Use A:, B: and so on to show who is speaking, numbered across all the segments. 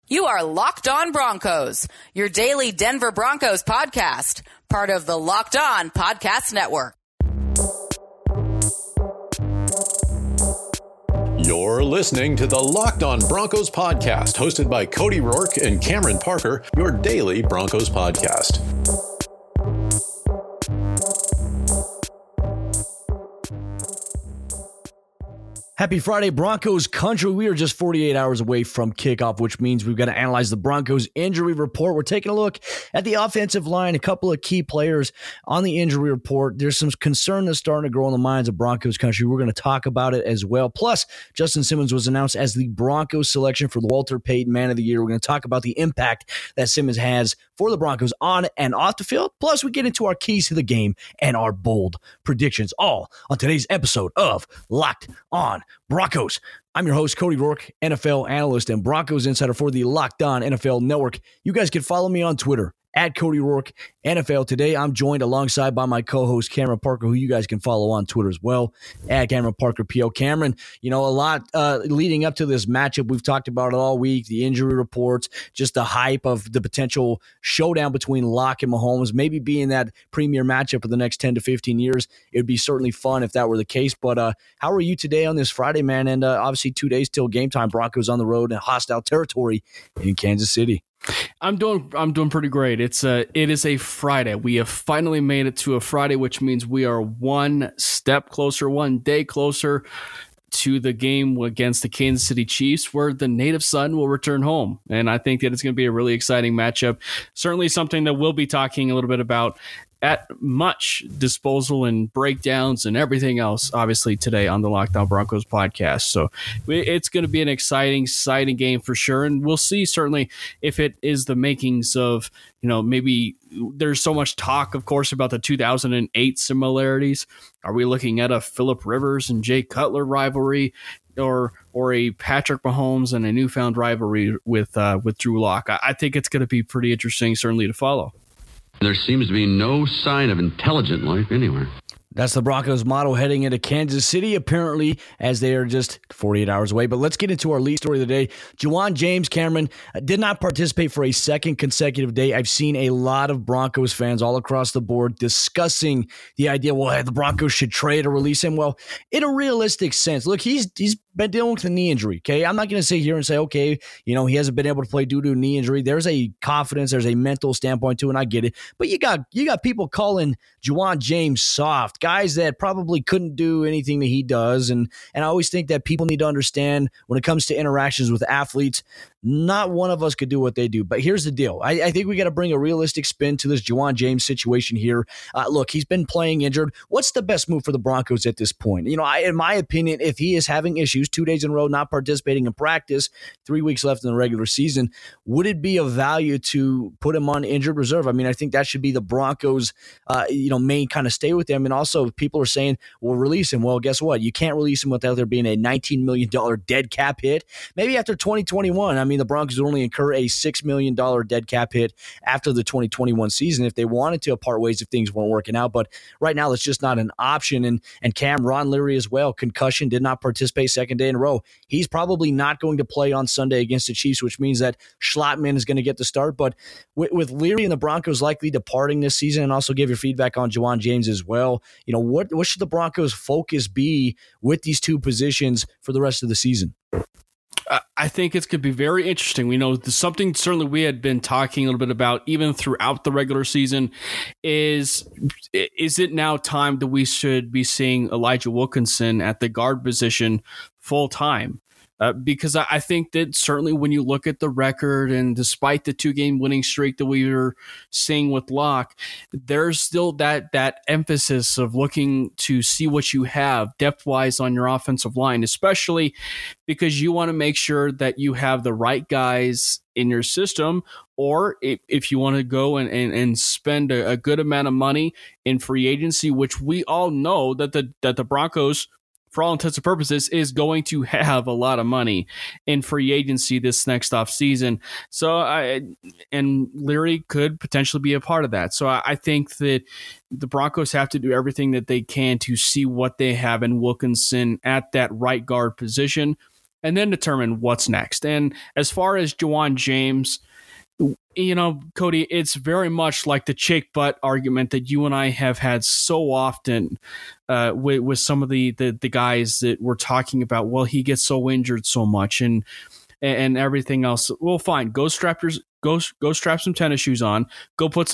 A: You are Locked On Broncos, your daily Denver Broncos podcast, part of the Locked On Podcast Network.
B: You're listening to the Locked On Broncos podcast, hosted by Cody Rourke and Cameron Parker, your daily Broncos podcast.
C: Happy Friday, Broncos country. We are just 48 hours away from kickoff, which means we've got to analyze the Broncos injury report. We're taking a look at the offensive line, a couple of key players on the injury report. There's some concern that's starting to grow in the minds of Broncos country. We're going to talk about it as well. Plus, Justin Simmons was announced as the Broncos selection for the Walter Payton Man of the Year. We're going to talk about the impact that Simmons has for the Broncos on and off the field. Plus, we get into our keys to the game and our bold predictions, all on today's episode of Locked On Broncos. I'm your host, Cody Rourke, NFL analyst and Broncos insider for the Locked On NFL Network. You guys can follow me on Twitter at Cody Rourke NFL. Today, I'm joined alongside by my co-host, Cameron Parker, who you guys can follow on Twitter as well, at Cameron Parker PO. Cameron, you know, a lot leading up to this matchup. We've talked about it all week, the injury reports, just the hype of the potential showdown between Locke and Mahomes, maybe being that premier matchup for the next 10 to 15 years. It would be certainly fun if that were the case. But how are you today on this Friday, man? And obviously 2 days till game time. Broncos on the road in hostile territory in Kansas City.
D: I'm doing pretty great. It is a Friday. We have finally made it to a Friday, which means we are one step closer, one day closer to the game against the Kansas City Chiefs, where the native son will return home. And I think that it's going to be a really exciting matchup. Certainly something that we'll be talking a little bit about at much disposal and breakdowns and everything else, obviously, today on the Locked On Broncos podcast. So it's going to be an exciting game for sure. And we'll see certainly if it is the makings of, you know, maybe there's so much talk, of course, about the 2008 similarities. Are we looking at a Phillip Rivers and Jay Cutler rivalry, or a Patrick Mahomes and a newfound rivalry with Drew Lock? I think it's going to be pretty interesting, certainly, to follow.
E: There seems to be no sign of intelligent life anywhere.
C: That's the Broncos motto heading into Kansas City, apparently, as they are just 48 hours away. But let's get into our lead story of the day. Ja'Wuan James Cameron did not participate for a second consecutive day. I've seen a lot of Broncos fans all across the board discussing the idea, well, the Broncos should trade or release him. Well, in a realistic sense, look, he's been dealing with a knee injury, okay? I'm not going to sit here and say, okay, you know, he hasn't been able to play due to a knee injury. There's a confidence, there's a mental standpoint too, and I get it. But you got people calling Ja'Wuan James soft, guys that probably couldn't do anything that he does. And I always think that people need to understand when it comes to interactions with athletes, not one of us could do what they do. But here's the deal. I think we got to bring a realistic spin to this Ja'Wuan James situation here. Look, he's been playing injured. What's the best move for the Broncos at this point? You know, in my opinion, if he is having issues, 2 days in a row, not participating in practice, 3 weeks left in the regular season, would it be of value to put him on injured reserve? I mean, I think that should be the Broncos, main kind of stay with him. And also people are saying, well, release him. Well, guess what? You can't release him without there being a $19 million dead cap hit. Maybe after 2021, I mean, the Broncos would only incur a $6 million dead cap hit after the 2021 season if they wanted to part ways if things weren't working out. But right now, it's just not an option. And Cam, Ron Leary as well, concussion, did not participate second day in a row. He's probably not going to play on Sunday against the Chiefs, which means that Schlottman is going to get the start. But with Leary and the Broncos likely departing this season, and also give your feedback on Ja'Wuan James as well, you know, what should the Broncos' focus be with these two positions for the rest of the season?
D: I think it's going to be very interesting. We know something certainly we had been talking a little bit about even throughout the regular season is it now time that we should be seeing Elijah Wilkinson at the guard position full time? Because I think that certainly when you look at the record and despite the 2-game winning streak that we were seeing with Locke, there's still that emphasis of looking to see what you have depth-wise on your offensive line, especially because you want to make sure that you have the right guys in your system, or if you want to go and spend a good amount of money in free agency, which we all know that the Broncos, for all intents and purposes, is going to have a lot of money in free agency this next off season. So and Leary could potentially be a part of that. So I think that the Broncos have to do everything that they can to see what they have in Wilkinson at that right guard position. and then determine what's next. And as far as Ja'Wuan James, Cody, it's very much like the Jake Butt argument that you and I have had so often with some of the guys that we're talking about. Well, he gets so injured so much and everything else. Well, fine. Go strap some tennis shoes on. Go put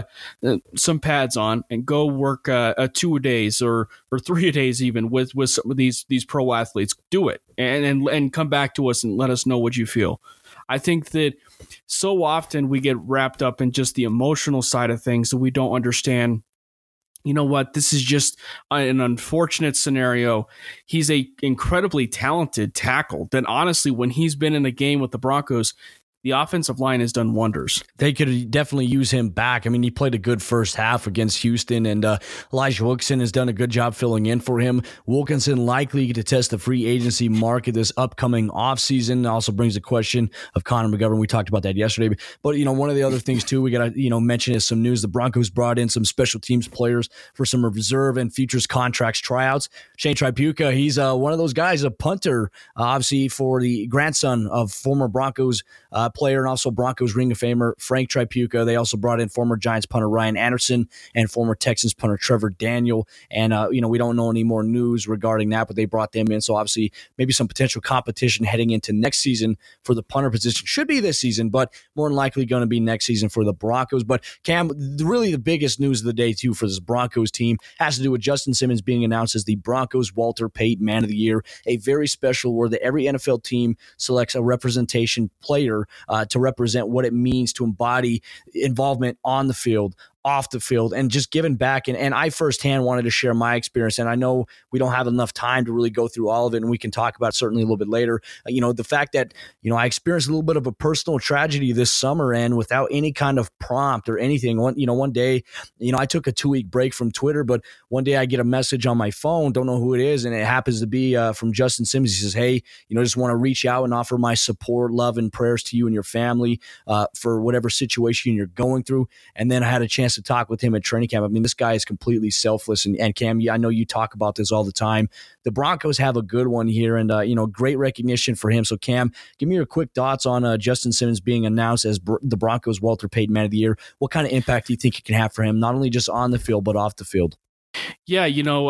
D: some pads on and go work 2 a days or 3 a days even with some of these pro athletes. Do it and come back to us and let us know what you feel. I think that so often we get wrapped up in just the emotional side of things that we don't understand. You know what? This is just an unfortunate scenario. He's a incredibly talented tackle that honestly, when he's been in the game with the Broncos, the offensive line has done wonders.
C: They could definitely use him back. I mean, he played a good first half against Houston, and Elijah Wilkinson has done a good job filling in for him. Wilkinson likely to test the free agency market this upcoming offseason. Also brings the question of Connor McGovern. We talked about that yesterday. But, one of the other things, too, we got to, mention is some news. The Broncos brought in some special teams players for some reserve and futures contracts tryouts. Shane Tripucka, he's one of those guys, a punter, obviously for the grandson of former Broncos player and also Broncos Ring of Famer Frank Tripucka. They also brought in former Giants punter Ryan Anderson and former Texans punter Trevor Daniel. And, we don't know any more news regarding that, but they brought them in. So obviously maybe some potential competition heading into next season for the punter position. Should be this season, but more than likely going to be next season for the Broncos. But Cam, really the biggest news of the day too for this Broncos team has to do with Justin Simmons being announced as the Broncos Walter Payton Man of the Year, a very special award that every NFL team selects a representation player to represent what it means to embody involvement on the field, off the field, and just giving back. And I firsthand wanted to share my experience, and I know we don't have enough time to really go through all of it, and we can talk about it certainly a little bit later. The fact that, I experienced a little bit of a personal tragedy this summer, and without any kind of prompt or anything, one day, I took a 2-week break from Twitter, but one day I get a message on my phone, don't know who it is, and it happens to be from Justin Simmons. He says, hey, just want to reach out and offer my support, love, and prayers to you and your family for whatever situation you're going through. And then I had a chance to talk with him at training camp. I mean, this guy is completely selfless. And Cam, I know you talk about this all the time. The Broncos have a good one here, and great recognition for him. So Cam, give me your quick thoughts on Justin Simmons being announced as the Broncos Walter Payton Man of the Year. What kind of impact do you think it can have for him, not only just on the field, but off the field?
D: Yeah,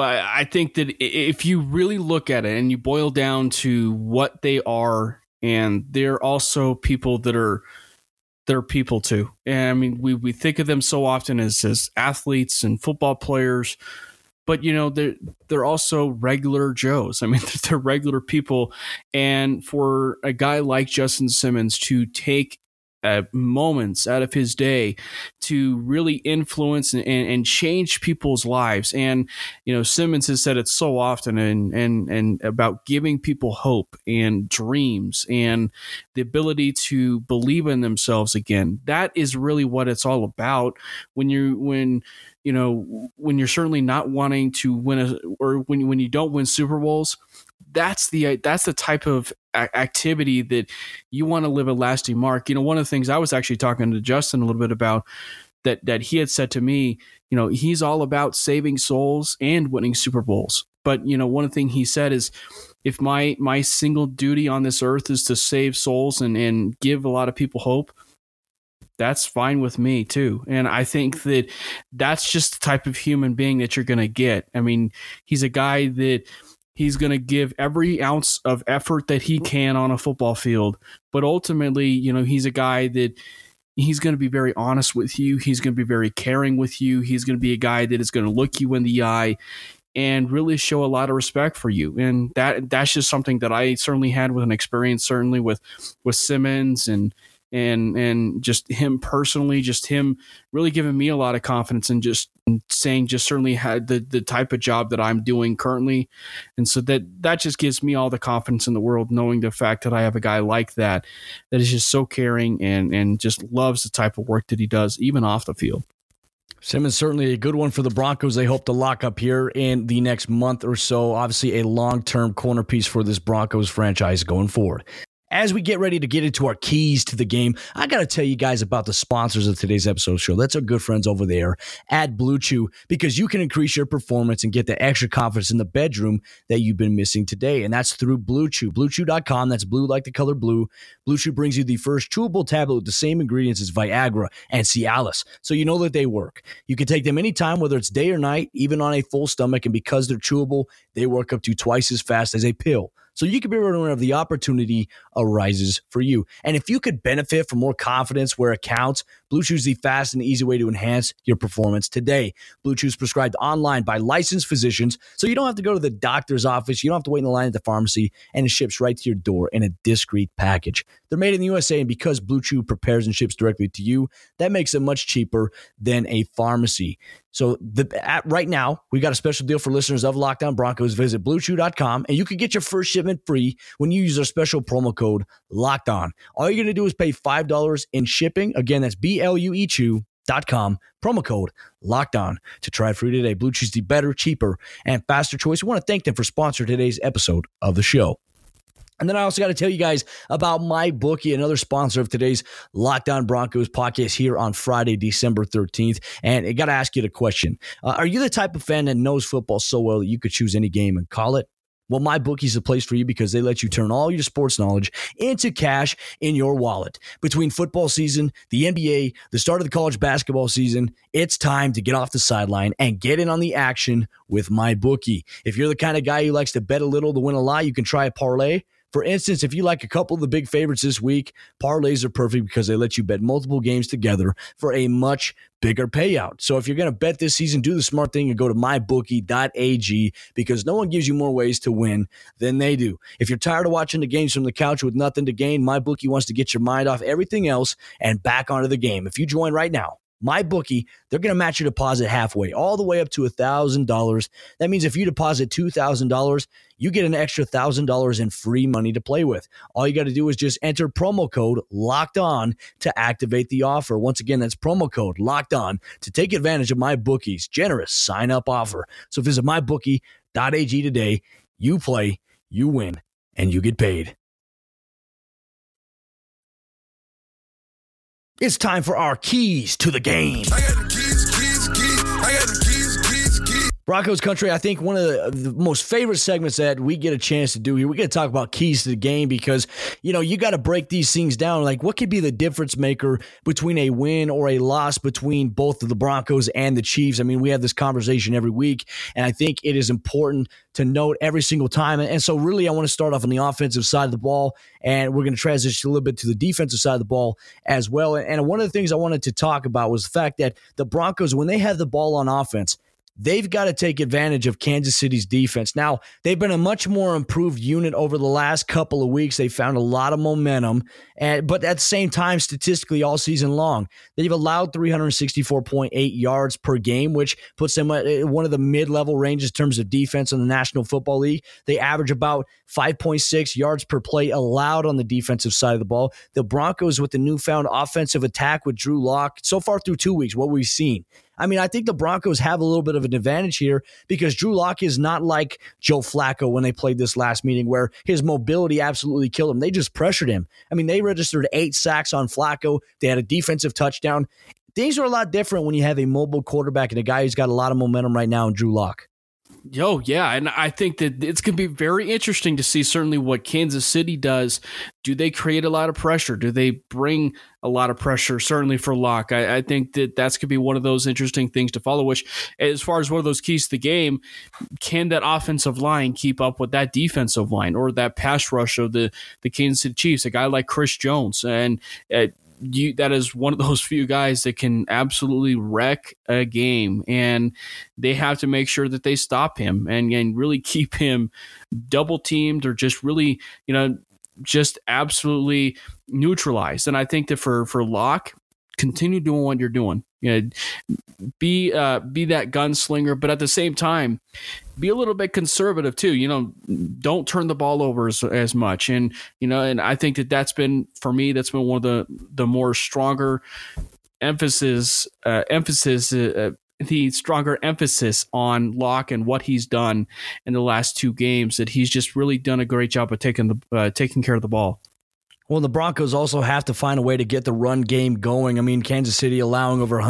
D: I think that if you really look at it and you boil down to what they are, and they're also people that are they're people too. And I mean, we think of them so often as athletes and football players, but they're also regular Joes. I mean, they're regular people. And for a guy like Justin Simmons to take moments out of his day to really influence and change people's lives. And, Simmons has said it so often and about giving people hope and dreams and the ability to believe in themselves again. That is really what it's all about when you're certainly not wanting to win when you don't win Super Bowls. That's the type of activity that you want to leave a lasting mark. One of the things I was actually talking to Justin a little bit about that he had said to me, he's all about saving souls and winning Super Bowls. But, one of the things he said is, if my single duty on this earth is to save souls and give a lot of people hope, that's fine with me too. And I think that that's just the type of human being that you're going to get. I mean, he's a guy that he's going to give every ounce of effort that he can on a football field. But ultimately, he's a guy that he's going to be very honest with you. He's going to be very caring with you. He's going to be a guy that is going to look you in the eye and really show a lot of respect for you. And that's just something that I certainly had with an experience, certainly with Simmons and just him personally, just him really giving me a lot of confidence and just saying just certainly had the type of job that I'm doing currently. And so that just gives me all the confidence in the world, knowing the fact that I have a guy like that is just so caring and just loves the type of work that he does, even off the field.
C: Simmons certainly a good one for the Broncos. They hope to lock up here in the next month or so. Obviously a long-term corner piece for this Broncos franchise going forward. As we get ready to get into our keys to the game, I got to tell you guys about the sponsors of today's episode show. That's our good friends over there at Blue Chew, because you can increase your performance and get the extra confidence in the bedroom that you've been missing today. And that's through Blue Chew. BlueChew.com. That's blue like the color blue. Blue Chew brings you the first chewable tablet with the same ingredients as Viagra and Cialis, so you know that they work. You can take them anytime, whether it's day or night, even on a full stomach. And because they're chewable, they work up to twice as fast as a pill. So you can be ready whenever the opportunity arises for you. And if you could benefit from more confidence where it counts, Blue Chew is the fast and easy way to enhance your performance today. Blue Chew is prescribed online by licensed physicians, so you don't have to go to the doctor's office. You don't have to wait in the line at the pharmacy, and it ships right to your door in a discreet package. They're made in the USA, and because Blue Chew prepares and ships directly to you, that makes it much cheaper than a pharmacy. So right now, we got a special deal for listeners of Locked On Broncos. Visit BlueChew.com, and you can get your first shipment free when you use our special promo code Locked On. All you're going to do is pay $5 in shipping. Again, that's BLUEChew.com, promo code Locked On to try it free today. Blue Chew's the better, cheaper, and faster choice. We want to thank them for sponsoring today's episode of the show. And then I also got to tell you guys about MyBookie, another sponsor of today's Locked On Broncos podcast here on Friday, December 13th. And I got to ask you the question. Are you the type of fan that knows football so well that you could choose any game and call it? Well, MyBookie is the place for you because they let you turn all your sports knowledge into cash in your wallet. Between football season, the NBA, the start of the college basketball season, it's time to get off the sideline and get in on the action with MyBookie. If you're the kind of guy who likes to bet a little to win a lot, you can try a parlay. For instance, if you like a couple of the big favorites this week, parlays are perfect because they let you bet multiple games together for a much bigger payout. So if you're going to bet this season, do the smart thing and go to mybookie.ag, because no one gives you more ways to win than they do. If you're tired of watching the games from the couch with nothing to gain, MyBookie wants to get your mind off everything else and back onto the game. If you join right now, MyBookie, they're going to match your deposit halfway, all the way up to $1,000. That means if you deposit $2,000, you get an extra $1,000 in free money to play with. All you got to do is just enter promo code Locked On to activate the offer. Once again, that's promo code Locked On to take advantage of MyBookie's generous sign-up offer. So visit mybookie.ag today. You play, you win, and you get paid. It's time for our keys to the game.
F: I got the keys. I got the keys.
C: Broncos country, I think one of the most favorite segments that we get a chance to do here, we got to talk about keys to the game because, you know, you got to break these things down. Like, what could be the difference maker between a win or a loss between both of the Broncos and the Chiefs? I mean, we have this conversation every week, and I think it is important to note every single time. And so really, I want to start off on the offensive side of the ball, and we're going to transition a little bit to the defensive side of the ball as well. And one of the things I wanted to talk about was the fact that the Broncos, when they have the ball on offense, they've got to take advantage of Kansas City's defense. Now, they've been a much more improved unit over the last couple of weeks. They found a lot of momentum, but at the same time, statistically, all season long, they've allowed 364.8 yards per game, which puts them at one of the mid-level ranges in terms of defense in the National Football League. They average about 5.6 yards per play allowed on the defensive side of the ball. The Broncos, with the newfound offensive attack with Drew Lock, so far through 2 weeks, what we've seen, I mean, I think the Broncos have a little bit of an advantage here because Drew Lock is not like Joe Flacco when they played this last meeting where his mobility absolutely killed him. They just pressured him. I mean, they registered 8 sacks on Flacco. They had a defensive touchdown. Things are a lot different when you have a mobile quarterback and a guy who's got a lot of momentum right now in Drew Lock.
D: Yeah, and I think that it's going to be very interesting to see certainly what Kansas City does. Do they create a lot of pressure? Do they bring a lot of pressure, certainly for Locke? I think that that's going to be one of those interesting things to follow, which as far as one of those keys to the game, can that offensive line keep up with that defensive line or that pass rush of the Kansas City Chiefs, a guy like Chris Jones? And that is one of those few guys that can absolutely wreck a game, and they have to make sure that they stop him and really keep him double teamed or just really, just absolutely neutralized. And I think that for Locke, continue doing what you're doing. Be that gunslinger, but at the same time, be a little bit conservative too. Don't turn the ball over as much. And and I think that's been, for me, that's been one of the more stronger emphasis the stronger emphasis on Locke and what he's done in the last 2 games. That he's just really done a great job of taking care of the ball.
C: Well, the Broncos also have to find a way to get the run game going. I mean, Kansas City allowing over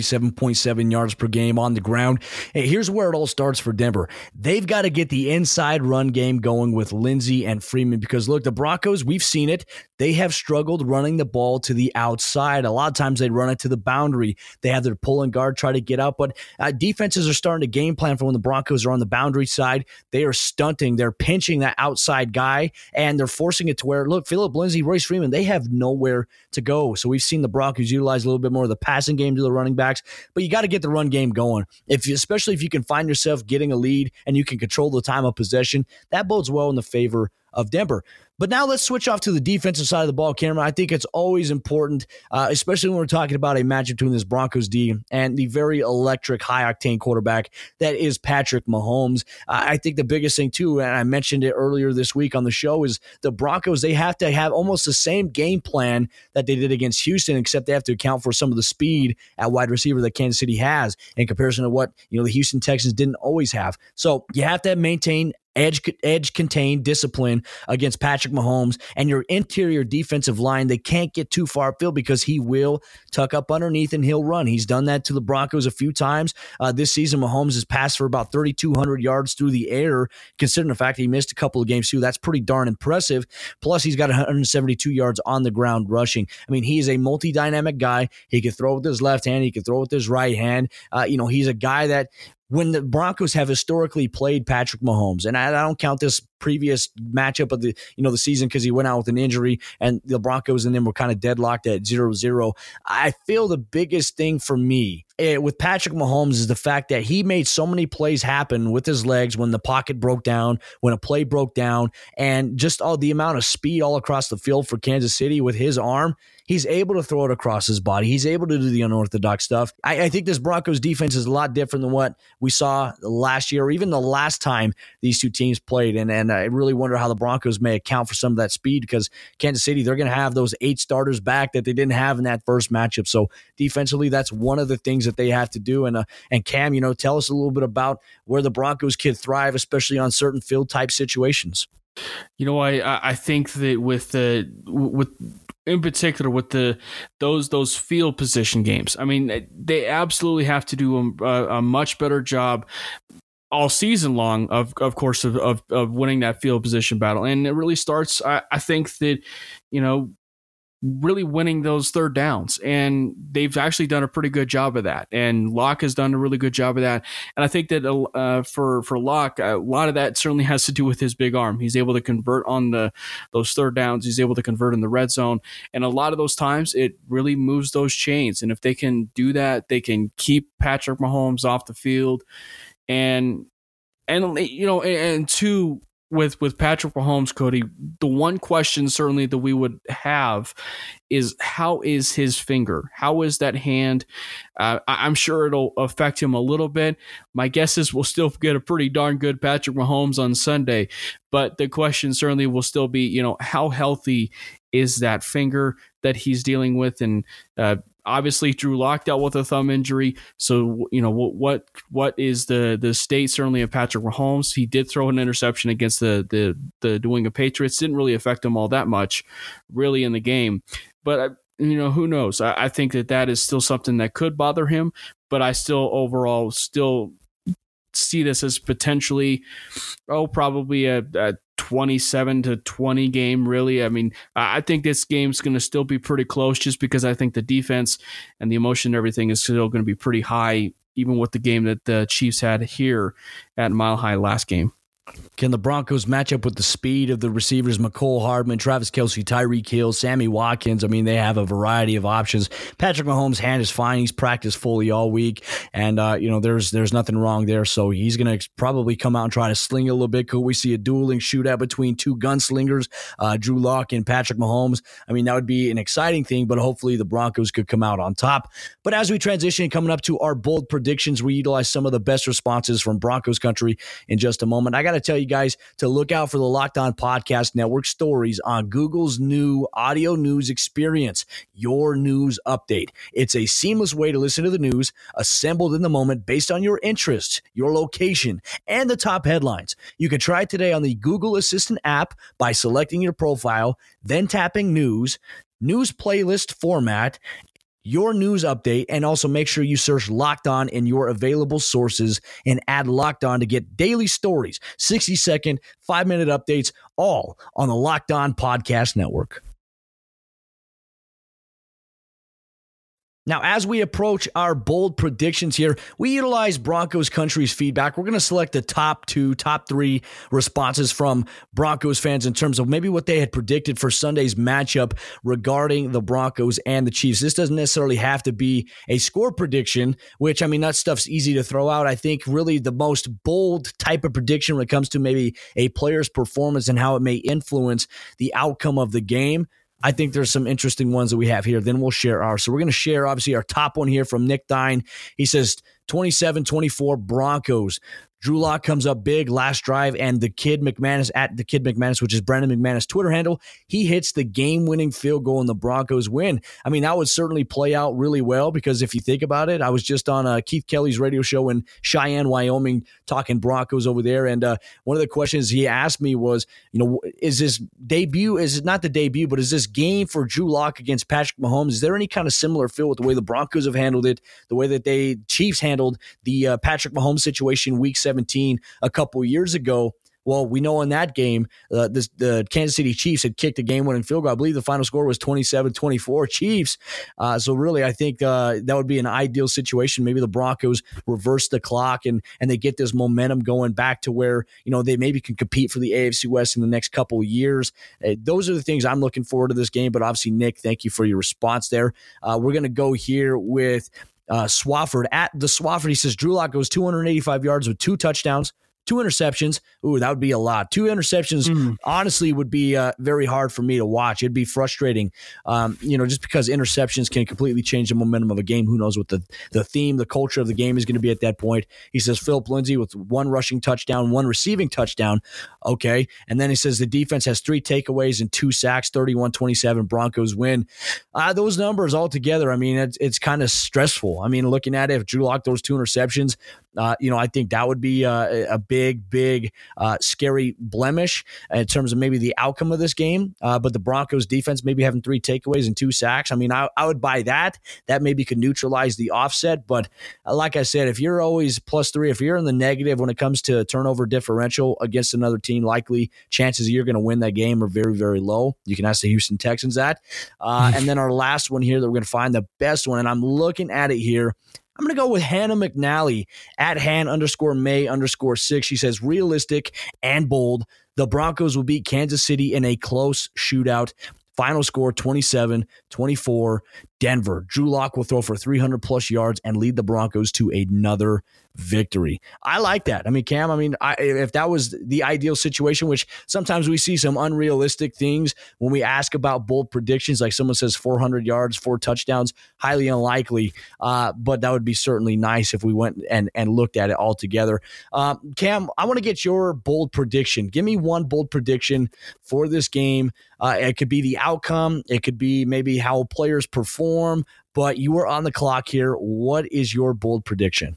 C: 137.7 yards per game on the ground. Hey, here's where it all starts for Denver. They've got to get the inside run game going with Lindsey and Freeman because, look, the Broncos, we've seen it. They have struggled running the ball to the outside. A lot of times they run it to the boundary. They have their pull and guard try to get up, but defenses are starting to game plan for when the Broncos are on the boundary side. They are stunting. They're pinching that outside guy, and they're forcing it to where, look, Phillip Lindsay, Royce Freeman, they have nowhere to go. So we've seen the Broncos utilize a little bit more of the passing game to the running backs, but you got to get the run game going. Especially if you can find yourself getting a lead and you can control the time of possession, that bodes well in the favor of Denver. But now let's switch off to the defensive side of the ball, Cameron. I think it's always important, especially when we're talking about a matchup between this Broncos D and the very electric, high-octane quarterback that is Patrick Mahomes. I think the biggest thing, too, and I mentioned it earlier this week on the show, is the Broncos, they have to have almost the same game plan that they did against Houston, except they have to account for some of the speed at wide receiver that Kansas City has in comparison to what the Houston Texans didn't always have. So you have to maintain edge contained discipline against Patrick Mahomes, and your interior defensive line, they can't get too far upfield because he will tuck up underneath and he'll run. He's done that to the Broncos a few times. This season, Mahomes has passed for about 3,200 yards through the air, considering the fact that he missed a couple of games too. That's pretty darn impressive. Plus, he's got 172 yards on the ground rushing. I mean, he is a multi-dynamic guy. He can throw with his left hand. He can throw with his right hand. He's a guy that, when the Broncos have historically played Patrick Mahomes, and I don't count this previous matchup of the season because he went out with an injury and the Broncos and them were kind of deadlocked at 0-0. I feel the biggest thing for me with Patrick Mahomes is the fact that he made so many plays happen with his legs when the pocket broke down, when a play broke down, and just all the amount of speed all across the field for Kansas City with his arm. He's able to throw it across his body. He's able to do the unorthodox stuff. I think this Broncos defense is a lot different than what we saw last year or even the last time these two teams played. And I really wonder how the Broncos may account for some of that speed because Kansas City, they're going to have those 8 starters back that they didn't have in that first matchup. So defensively, that's one of the things that they have to do. And Cam, tell us a little bit about where the Broncos could thrive, especially on certain field type situations.
D: I think that in particular with those field position games, I mean, they absolutely have to do a much better job all season long, of course, of winning that field position battle. And it really starts, I think that, really winning those third downs. And they've actually done a pretty good job of that. And Locke has done a really good job of that. And I think that for Locke, a lot of that certainly has to do with his big arm. He's able to convert on those third downs. He's able to convert in the red zone. And a lot of those times, it really moves those chains. And if they can do that, they can keep Patrick Mahomes off the field. And two, with Patrick Mahomes, Cody, the one question certainly that we would have is how is his finger? How is that hand? I'm sure it'll affect him a little bit. My guess is we'll still get a pretty darn good Patrick Mahomes on Sunday, but the question certainly will still be, how healthy is that finger that he's dealing with? And obviously, Drew Lock dealt with a thumb injury. So, what is the state certainly of Patrick Mahomes? He did throw an interception against the New England Patriots. Didn't really affect him all that much, really, in the game. But, who knows? I think that is still something that could bother him. But I still overall see this as potentially, probably a 27-20 game, really. I mean, I think this game's going to still be pretty close just because I think the defense and the emotion and everything is still going to be pretty high, even with the game that the Chiefs had here at Mile High last game.
C: Can the Broncos match up with the speed of the receivers, Mecole Hardman, Travis Kelce, Tyreek Hill, Sammy Watkins? I mean, they have a variety of options. Patrick Mahomes' hand is fine. He's practiced fully all week, and there's nothing wrong there. So he's going to probably come out and try to sling it a little bit. Could we see a dueling shootout between two gunslingers, Drew Lock and Patrick Mahomes? I mean, that would be an exciting thing, but hopefully the Broncos could come out on top. But as we transition, coming up to our bold predictions, we utilize some of the best responses from Broncos country in just a moment. I got got to tell you guys to look out for the Locked On Podcast Network stories on Google's new audio news experience, Your News Update. It's a seamless way to listen to the news assembled in the moment based on your interests, your location, and the top headlines. You can try it today on the Google Assistant app by selecting your profile, then tapping news playlist format, Your News Update, and also make sure you search Locked On in your available sources and add Locked On to get daily stories, 60-second, 5-minute updates, all on the Locked On Podcast Network. Now, as we approach our bold predictions here, we utilize Broncos Country's feedback. We're going to select the top 3 responses from Broncos fans in terms of maybe what they had predicted for Sunday's matchup regarding the Broncos and the Chiefs. This doesn't necessarily have to be a score prediction, which, I mean, that stuff's easy to throw out. I think really the most bold type of prediction when it comes to maybe a player's performance and how it may influence the outcome of the game, I think there's some interesting ones that we have here. Then we'll share ours. So we're going to share, obviously, our top one here from Nick Dine. He says 27-24 Broncos. Drew Lock comes up big last drive, and the Kid McManus, at the Kid McManus, which is Brendan McManus' Twitter handle, he hits the game-winning field goal and the Broncos win. I mean, that would certainly play out really well because if you think about it, I was just on Keith Kelly's radio show in Cheyenne, Wyoming, talking Broncos over there, and one of the questions he asked me was, is this debut, is it not the debut, but is this game for Drew Lock against Patrick Mahomes, is there any kind of similar feel with the way the Broncos have handled it, the way that Chiefs handled the Patrick Mahomes situation week 17 a couple years ago? Well, we know in that game, the Kansas City Chiefs had kicked a game-winning field goal. I believe the final score was 27-24 Chiefs. So really, I think that would be an ideal situation. Maybe the Broncos reverse the clock and they get this momentum going back to where they maybe can compete for the AFC West in the next couple of years. Those are the things I'm looking forward to this game. But obviously, Nick, thank you for your response there. We're going to go here with Swafford. At the Swafford, he says Drew Lock goes 285 yards with 2 touchdowns, 2 interceptions. Ooh, that would be a lot. 2 interceptions, honestly, would be very hard for me to watch. It'd be frustrating, just because interceptions can completely change the momentum of a game. Who knows what the theme, the culture of the game is going to be at that point. He says Philip Lindsay with 1 rushing touchdown, 1 receiving touchdown. Okay. And then he says the defense has 3 takeaways and 2 sacks, 31-27 Broncos win. Those numbers all together, I mean, it's kind of stressful. I mean, looking at it, if Drew Lock those 2 interceptions, I think that would be a big, scary blemish in terms of maybe the outcome of this game. But the Broncos defense maybe having 3 takeaways and 2 sacks. I mean, I would buy that. That maybe could neutralize the offset. But like I said, if you're always +3, if you're in the negative when it comes to turnover differential against another team, likely chances you're going to win that game are very, very low. You can ask the Houston Texans that. And then our last one here that we're going to find the best one, and I'm looking at it here. I'm going to go with Hannah McNally at Han_May_6. She says, realistic and bold. The Broncos will beat Kansas City in a close shootout. Final score 27-24 Denver. Drew Lock will throw for 300-plus yards and lead the Broncos to another victory. I like that. I mean, Cam, if that was the ideal situation, which sometimes we see some unrealistic things when we ask about bold predictions, like someone says 400 yards, 4 touchdowns, highly unlikely. But that would be certainly nice if we went and looked at it all together. Cam, I want to get your bold prediction. Give me one bold prediction for this game. It could be the outcome. It could be maybe how players perform, but you are on the clock here. What is your bold prediction?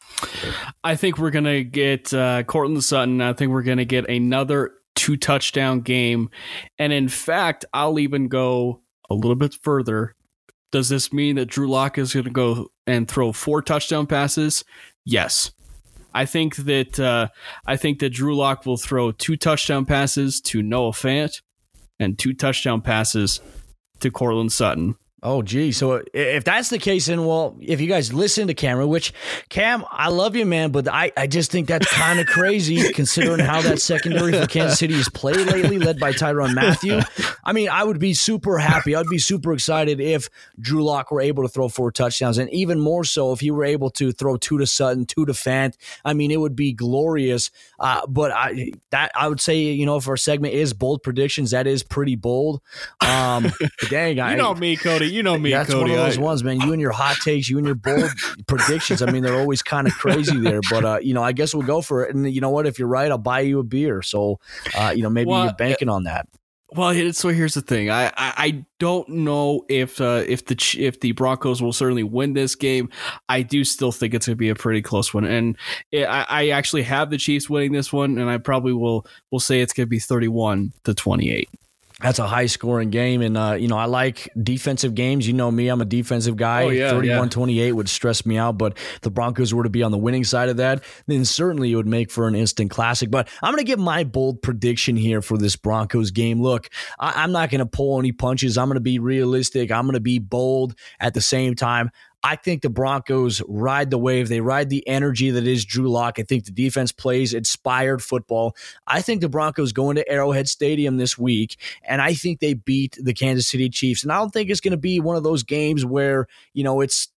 D: I think we're going to get Courtland Sutton. I think we're going to get another 2-touchdown game. And in fact, I'll even go a little bit further. Does this mean that Drew Lock is going to go and throw 4 touchdown passes? Yes. I think that Drew Lock will throw 2 touchdown passes to Noah Fant and 2 touchdown passes to Courtland Sutton.
C: Oh, gee. So if that's the case, then, well, if you guys listen to Cameron, which, Cam, I love you, man, but I just think that's kind of crazy considering how that secondary for Kansas City has played lately, led by Tyrann Mathieu. I mean, I would be super happy. I'd be super excited if Drew Lock were able to throw 4 touchdowns, and even more so if he were able to throw 2 to Sutton, 2 to Fant. I mean, it would be glorious. But I would say, if our segment is bold predictions, that is pretty bold. Dang,
D: you know me, Cody. You know me,
C: That's
D: Cody.
C: one of those ones, man. You and your hot takes, you and your bold predictions. I mean, they're always kind of crazy there. But, I guess we'll go for it. And you know what? If you're right, I'll buy you a beer. So, maybe you're banking on that.
D: Well, so here's the thing. I don't know if the Broncos will certainly win this game. I do still think it's going to be a pretty close one, and I actually have the Chiefs winning this one, and I probably will say it's going to be 31-28.
C: That's a high-scoring game, and, I like defensive games. You know me, I'm a defensive guy.
D: Oh, yeah,
C: 31-28 would stress me out, but if the Broncos were to be on the winning side of that, then certainly it would make for an instant classic. But I'm going to give my bold prediction here for this Broncos game. Look, I'm not going to pull any punches. I'm going to be realistic. I'm going to be bold at the same time. I think the Broncos ride the wave. They ride the energy that is Drew Lock. I think the defense plays inspired football. I think the Broncos go into Arrowhead Stadium this week, and I think they beat the Kansas City Chiefs. And I don't think it's going to be one of those games where, it's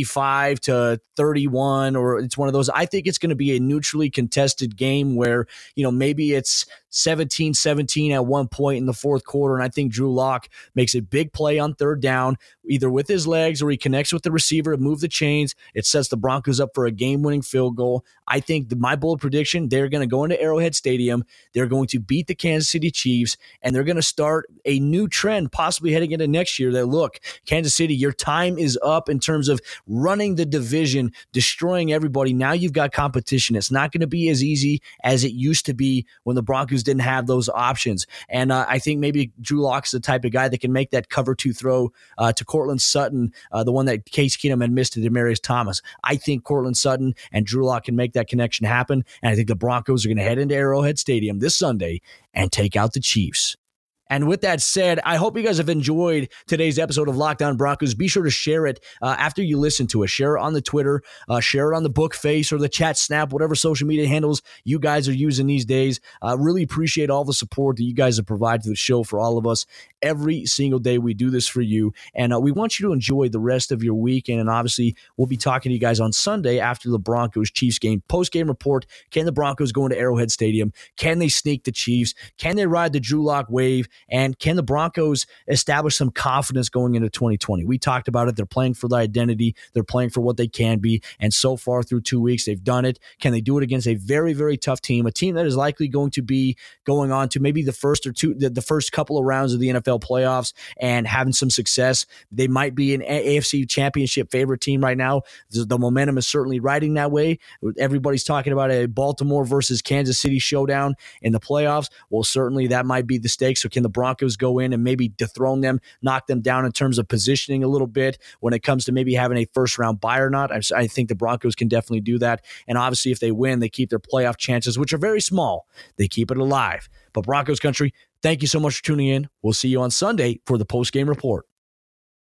C: 35-31 or it's one of those. I think it's going to be a neutrally contested game where, maybe it's 17-17 at one point in the fourth quarter. And I think Drew Lock makes a big play on third down, either with his legs or he connects with the receiver to move the chains. It sets the Broncos up for a game-winning field goal. I think my bold prediction, they're going to go into Arrowhead Stadium. They're going to beat the Kansas City Chiefs, and they're going to start a new trend, possibly heading into next year, that, look, Kansas City, your time is up in terms of running the division, destroying everybody. Now you've got competition. It's not going to be as easy as it used to be when the Broncos didn't have those options. And I think maybe Drew Lock's the type of guy that can make that cover two throw to Cortland Sutton, the one that Case Keenum had missed to Demaryius Thomas. I think Cortland Sutton and Drew Lock can make that connection happen. And I think the Broncos are going to head into Arrowhead Stadium this Sunday and take out the Chiefs. And with that said, I hope you guys have enjoyed today's episode of Locked On Broncos. Be sure to share it after you listen to it. Share it on the Twitter, share it on the Book Face or the Chat Snap, whatever social media handles you guys are using these days. Really appreciate all the support that you guys have provided to the show for all of us. Every single day we do this for you. And we want you to enjoy the rest of your weekend. And obviously, we'll be talking to you guys on Sunday after the Broncos-Chiefs game. Post-game report, can the Broncos go into Arrowhead Stadium? Can they sneak the Chiefs? Can they ride the Drew Lock wave? And can the Broncos establish some confidence going into 2020? We talked about it. They're playing for their identity. They're playing for what they can be. And so far through 2 weeks, they've done it. Can they do it against a very, very tough team, a team that is likely going to be going on to maybe the first couple of rounds of the NFL playoffs and having some success? They might be an AFC championship favorite team right now. The momentum is certainly riding that way. Everybody's talking about a Baltimore versus Kansas City showdown in the playoffs. Well, certainly that might be the stakes. So can the Broncos go in and maybe dethrone them, knock them down in terms of positioning a little bit when it comes to maybe having a first-round bye or not? I think the Broncos can definitely do that. And obviously, if they win, they keep their playoff chances, which are very small. They keep it alive. But Broncos country, thank you so much for tuning in. We'll see you on Sunday for the post-game report.